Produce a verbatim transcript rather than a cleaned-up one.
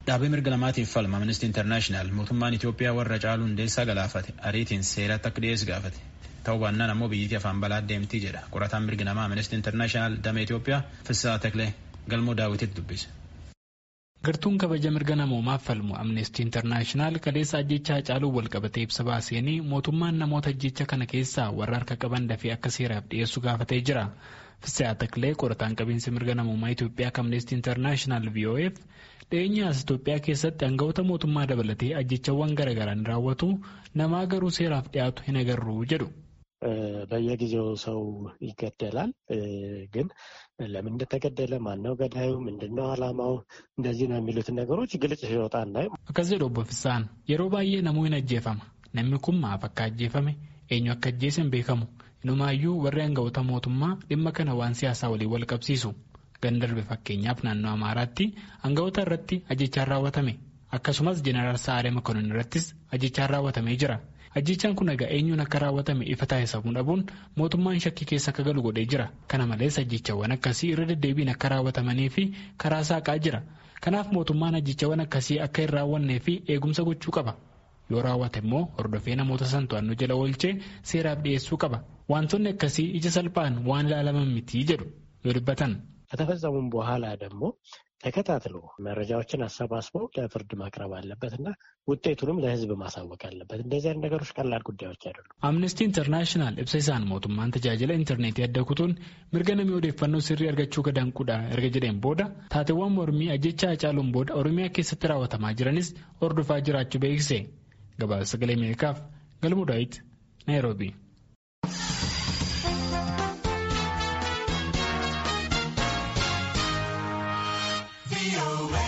Dhaabbii mirga namaatiif falma Amnesty International mootummaan Itoophiyaa warra caaluu hundeessaa galaafate ariitiin seeratti akka dhiyeessu gaafate. Ta'uu baannaan ammoo biyyattii afaan balaa deemtii jedha. Qorataan mirga namaa Amnesty International damee Itoophiyaa Fissaa Teklee Galmoo Daawititti dubbise. Gartuun kabaja mirga namoomaaf falmu Amnesty International kaleessa ajjechaa caaluu walqabatee ibsa baaseenii mootummaan namoota ajjecha kana keessaa warra harka qaban dafee akka seeraaf dhiyeessu gaafatee jira. Fissaa Teklee qorataan qabiinsa mirga namoomaa Itoophiyaa Amnesty International V O F dhiyeenyaas Itoophiyaa keessatti aangawoota mootummaa dabalatee ajjechawwan garagaraan raawwatu namaa garuu seeraaf dhiyaatu hin agarru jedhu. በየጊዜው ሰው ይገደላል ግን ለምን እንደተገደለ ማነው ገዳዩ ምንድነው ዓላማው እንደዚህ ነው የሚሉት ነገሮች ግልጽ ሲወጣ እናይ akkas jedhu obbo Fissaan yeroo baay'ee namuu hin ajjeefama namni kun maaf akka ajjeefame eenyu akka ajjeese hin beekamu inumaayyuu warri aangawoota mootummaa dhimma kana waan siyaasaa waliin wal qabsiisu gandarbe fakkeenyaaf naannoo Amaaraatti aangawoota irratti ajjechaan raawwatame akkasumas jeneraal Sa'aalee Makonnin irrattis ajjechaan raawwatamee jira. Ajjechaan kun egaa eenyuun akka raawwatame ifa taasifamuu dhabuun mootummaan shakkii keessa akka galu godhee jira. Kana malees ajjechawwan akkasii irra deddeebiin akka raawwatamanii fi karaa saaqaa jira. Kanaaf mootummaan ajjechawwan akkasii akka hin raawwannee fi eegumsa gochuu qaba. Yoo raawwate immoo hordofee namoota san to'annoo jala oolchee seeraaf dhiyeessuu qaba. Wantoonni akkasii ija salphaan waan ilaalaman miti jedhu yoo dubbatan. ከተፈጸሙም በኋላ ደግሞ ተከታትሎ መረጃዎችን አሰባስቦ ለፍርድ ማቅረብ አለበትና ውጤቱንም ለህዝብ ማሳወቅ አለበት እንደዚህ አይነት ነገሮች ቀላል ጉዳዮች አይደሉም አምነስቲ ኢንተርናሽናል ኢብሳይሳን ሞቱማን ተጃጀለ ኢንተርኔት ያደኩቱን ምርገነሚ ወደፈነው ሲሪ አርጋቹ ከዳንቁዳ እርገጀደን ቦዳ ታተዋም ወርሚ አጀቻ አጫሉን ቦዳ ኦሮሚያ ከሰተራ ወተማ ጅራኒስ ኦርዶፋ ጅራቹ በኤክሴ ገባ ሰገለ ሜካፍ ገልሙ ዳዊት ናይሮቢ V O A